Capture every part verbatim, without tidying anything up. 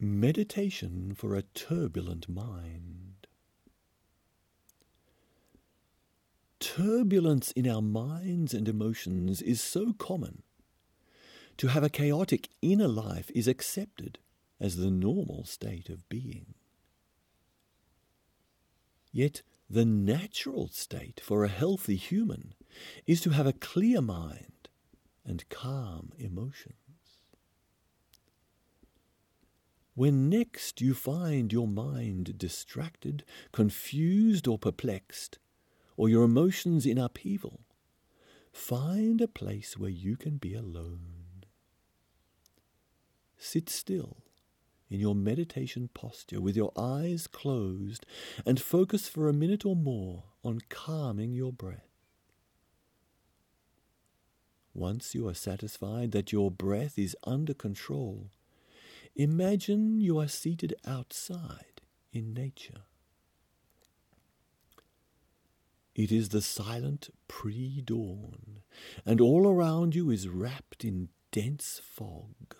Meditation for a turbulent mind. Turbulence in our minds and emotions is so common. To have a chaotic inner life is accepted as the normal state of being. Yet the natural state for a healthy human is to have a clear mind and calm emotions. When next you find your mind distracted, confused or perplexed, or your emotions in upheaval, find a place where you can be alone. Sit still in your meditation posture with your eyes closed and focus for a minute or more on calming your breath. Once you are satisfied that your breath is under control, imagine you are seated outside in nature. It is the silent pre-dawn, and all around you is wrapped in dense fog.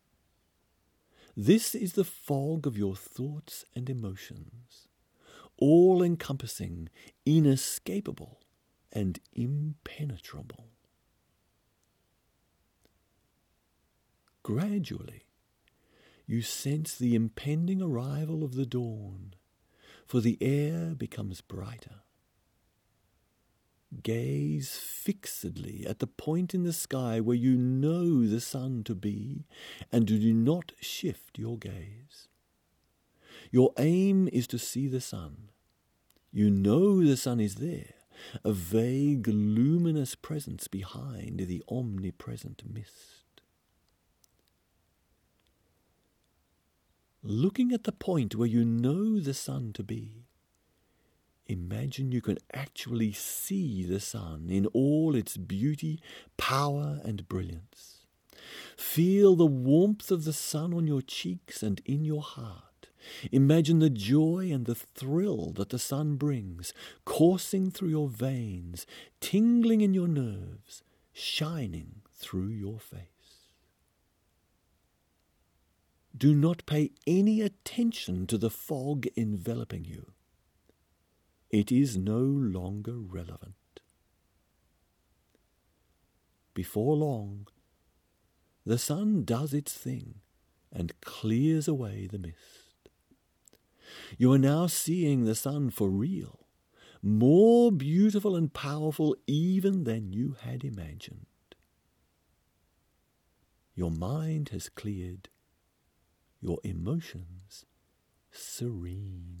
This is the fog of your thoughts and emotions, all-encompassing, inescapable, and impenetrable. Gradually, you sense the impending arrival of the dawn, for the air becomes brighter. Gaze fixedly at the point in the sky where you know the sun to be, and do not shift your gaze. Your aim is to see the sun. You know the sun is there, a vague, luminous presence behind the omnipresent mist. Looking at the point where you know the sun to be, imagine you can actually see the sun in all its beauty, power, and brilliance. Feel the warmth of the sun on your cheeks and in your heart. Imagine the joy and the thrill that the sun brings, coursing through your veins, tingling in your nerves, shining through your face. Do not pay any attention to the fog enveloping you. It is no longer relevant. Before long, the sun does its thing and clears away the mist. You are now seeing the sun for real, more beautiful and powerful even than you had imagined. Your mind has cleared, your emotions serene.